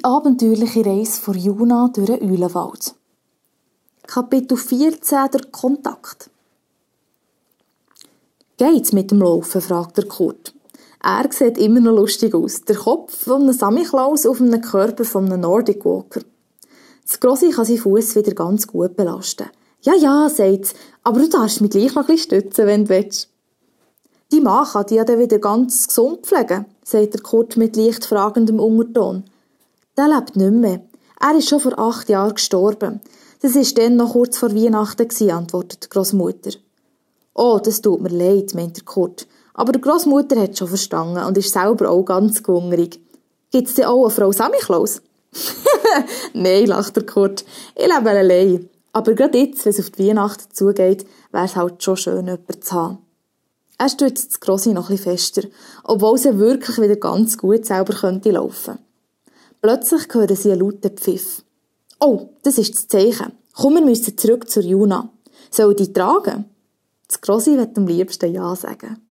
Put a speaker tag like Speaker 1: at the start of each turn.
Speaker 1: abenteuerliche Reise von Juna durch den Eulenwald. Kapitel 14, der Kontakt. «Geht's mit dem Laufen?» fragt der Kurt. Er sieht immer noch lustig aus. Der Kopf von einem Samichlaus auf einem Körper von einem Nordic Walker. Das Grossi kann seinen Fuss wieder ganz gut belasten. «Ja», sagt's, «aber du darfst mich gleich noch ein bisschen stützen, wenn du willst.» «Die Mann kann dich ja dann wieder ganz gesund pflegen», sagt der Kurt mit leicht fragendem Unterton. «Der lebt nicht mehr. Er ist schon vor 8 Jahren gestorben. Das war dann noch kurz vor Weihnachten», antwortet die Grossmutter. «Oh, das tut mir leid», meint der Kurt. Aber die Grossmutter hat schon verstanden und ist selber auch ganz hungrig. «Gibt's denn auch eine Frau Samichlaus?» «Nein», lacht der Kurt. «Ich lebe allein. Aber gerade jetzt, wenn es auf die Weihnachten zugeht, wäre es halt schon schön, jemanden zu haben.» Er stützt das Grossi noch etwas fester, obwohl sie wirklich wieder ganz gut selber könnte laufen. Plötzlich hören sie einen lauten Pfiff. «Oh, das ist das Zeichen. Komm, wir müssen zurück zur Juna. Soll ich dich tragen?» Das Grossi will am liebsten Ja sagen.